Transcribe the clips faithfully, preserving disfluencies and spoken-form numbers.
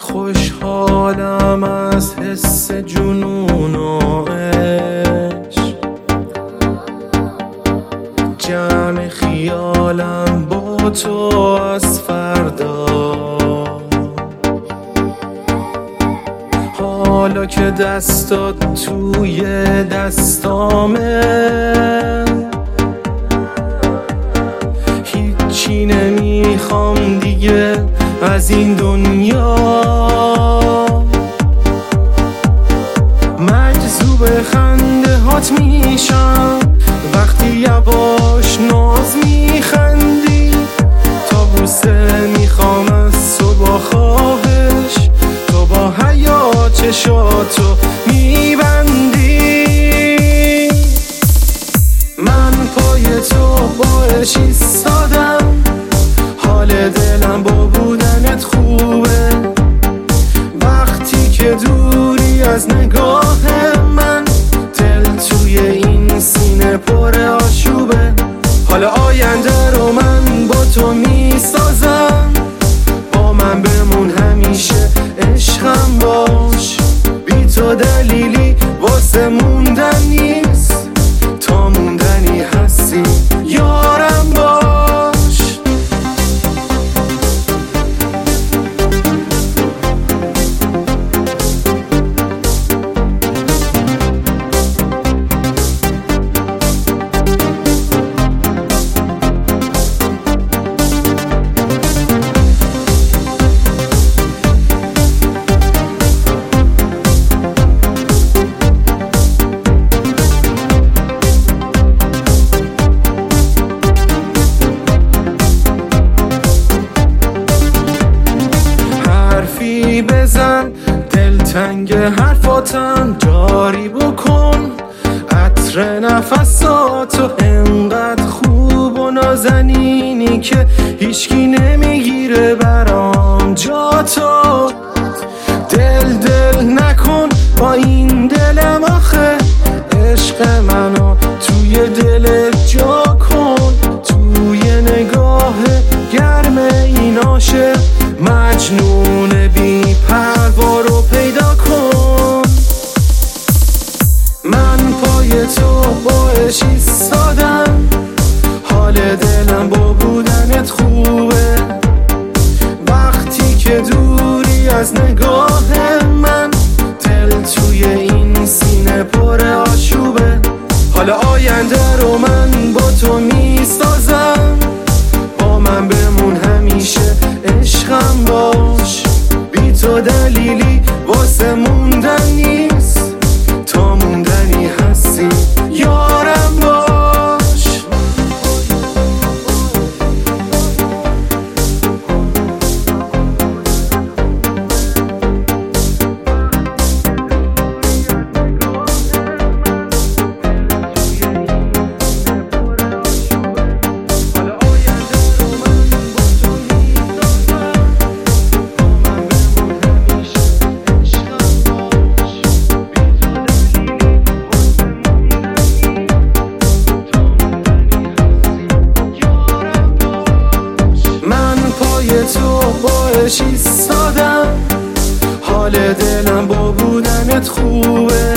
خوشحالم از حس جنون و عشق، جمع خیالم با تو از فردا. حالا که دستات توی دستامه، هیچی نمیخوام دیگه از این دنیا. مجذوب خنده هات میشم وقتی یواش ناز میخندی. تا بوسه میخوام از تو با خواهش، تو با حیا چشاتو میبندی. من پای تو با عشق ایستادم، حال دلم با بودنت خوبه. وقتی که دوری از نگاه من، دل توی این سینه پر آشوبه. حال آینده رو من با تو میسازم، با من بمون همیشه عشقم باش. بی تو دلیلی واسه موندن نیست، تا موندنی هستی یارم باش. بزن دلتنگ حرفاتم جاری بکن، عطر نفساتو انقدر خوب و نازنینی که هیچکی نمیگیره برام جاتو. دل دل نکن با این دلم آخه، عشق منو توی دلت جا کن. توی نگاه گرم این عاشق مجنون بی پروا رو پیدا کن. من پای تو با عشق ایستادم، حال دلم با بودنت خوبه. وقتی که دوری از نگاه من، دل توی این سینه پر آشوبه. حال آینده رو من با تو میسازم، با من بمون همیشه عشقم باش. بی تو دلیلی واسه موندن نیست، تا موندنی هستی یارم باش. تو با عشق ایستادم، حال دلم با بودنت خوبه.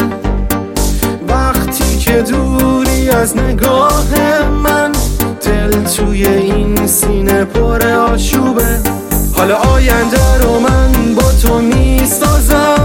وقتی که دوری از نگاه من، دل توی این سینه پر آشوبه. حال آینده رو من با تو میسازم،